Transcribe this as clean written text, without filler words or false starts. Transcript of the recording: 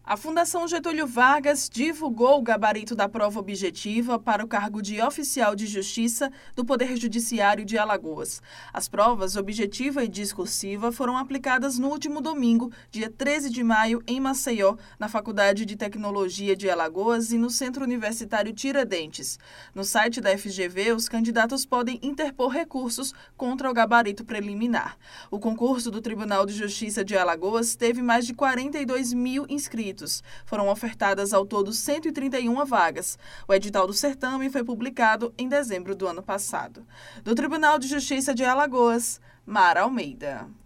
A Fundação Getúlio Vargas divulgou o gabarito da prova objetiva para o cargo de oficial de justiça do Poder Judiciário de Alagoas. As provas objetiva e discursiva foram aplicadas no último domingo, dia 13 de maio, em Maceió, na Faculdade de Tecnologia de Alagoas e no Centro Universitário Tiradentes. No site da FGV, os candidatos podem interpor recursos contra o gabarito preliminar. O concurso do Tribunal de Justiça de Alagoas teve mais de 42 mil inscritos. Foram ofertadas ao todo 131 vagas. O edital do certame foi publicado em dezembro do ano passado. Do Tribunal de Justiça de Alagoas, Mara Almeida.